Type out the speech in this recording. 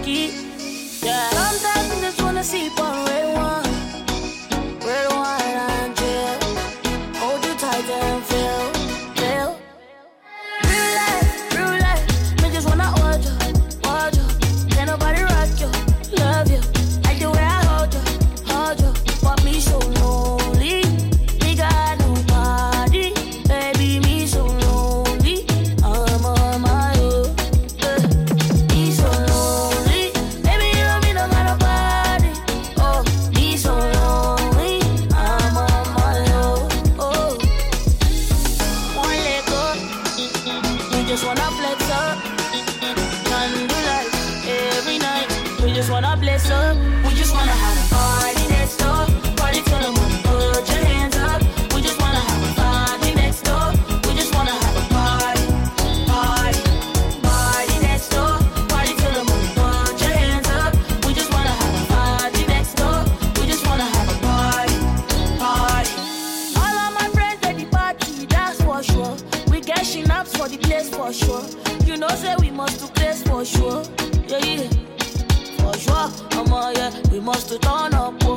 key. Yeah. Sometimes I just wanna sleep on red wine and chill. Hold you tight and feel. Real life, me just wanna hold you. Can't nobody rock you, love you. Like the way I hold you, but me so lonely. Me got nobody, baby, me so lonely. I'm on my own, me so lonely. Baby, you don't mean no got nobody. Oh, me so lonely. I'm on my own. Oh, one leg up, we just wanna flex up. Candlelight every night, we just wanna bless up. We just wanna have a party next door. Party till the morning, put your hands up. We just wanna have a party next door. We just wanna have a party next door. Party till the morning, put your hands up. We just wanna have a party next door. We just wanna have a party. All of my friends at the party, that's for sure. We get ups for the place for sure. You know, say we must do place for sure. Yeah. For sure, yeah, we must turn up.